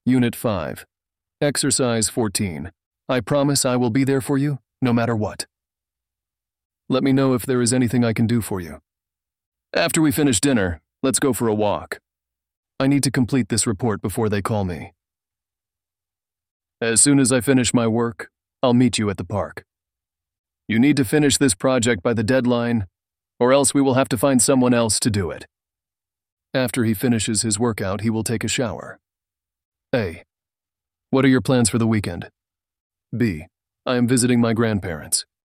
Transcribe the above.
Unit 5. Exercise 14. I promise I will be there for you, no matter what. Let me know if there is anything I can do for you. After we finish dinner, let's go for a walk. I need to complete this report before they call me. As soon as I finish my work, I'll meet you at the park. You need to finish this project by the deadline, or else we will have to find someone else to do it. After he finishes his workout, he will take a shower. A. What are your plans for the weekend? B. I am visiting my grandparents.